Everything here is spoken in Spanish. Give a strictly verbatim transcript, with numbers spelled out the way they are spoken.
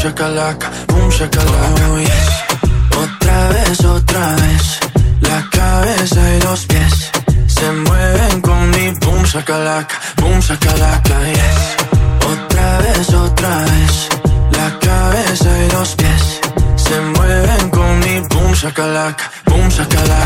shakalaka, boom shakalaka, oh yes. Otra vez, otra vez, la cabeza y los pies se mueven con mi boom shakalaka, boom shakalaka, yes. Otra vez, otra vez, la cabeza y los pies se mueven con mi boom shakalaka, boom shakalaka.